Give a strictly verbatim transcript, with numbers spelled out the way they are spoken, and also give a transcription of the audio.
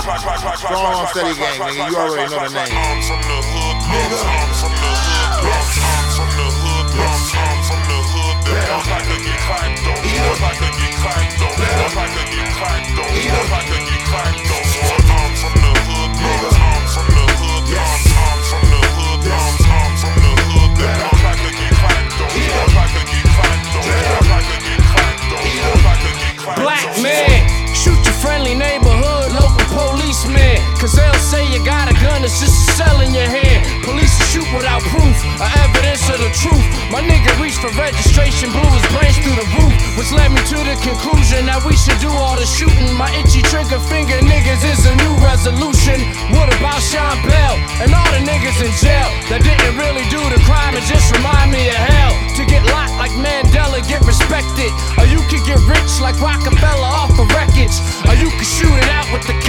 Strong Steady Gang, nigga, you already know the name. I'm from the hood, nigga. I'm from the hood, I'm from the hood, I'm from the hood. If I could get cracked though, if I could get cracked though, if I could get cracked though, if I could get cracked though. I'm from the hood, nigga. I'm from the hood, I'm from the hood, I'm from the hood. If I could get cracked though, if I could get cracked though, if I could get cracked though, if I could get cracked though. Black man, shoot your friendly neighborhood local policeman, cause they'll say you got a gun, it's just a cell in your hand. Police shoot without proof, or evidence of the truth. My nigga reached for registration, blew his brains through the roof, which led me to the conclusion that we should do all the shooting. My itchy trigger finger niggas is a new resolution. What about Sean Bell and all the niggas in jail that didn't really do the crime and just remind me of hell? To get locked like Mandela, get respected, or you could get rich like Rockefeller off of records, or you could shoot it out with the